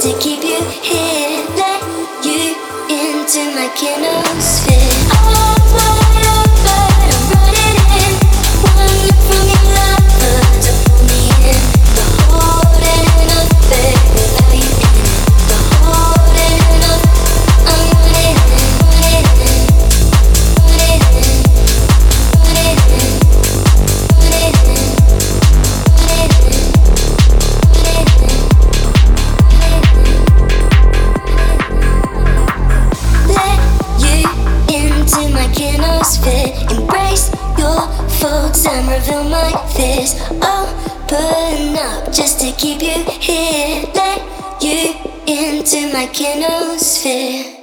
to keep you here. Let you into my kinosphere. All wide open, I'm running in. One look from your lover to pull me in. The holding enough, babe, without you in it. The holding enough, I'm running in, running in, running in, running in, running in, running in. Into my kinosphere, embrace your faults and reveal my fears. Open up just to keep you here. Let you into my kinosphere.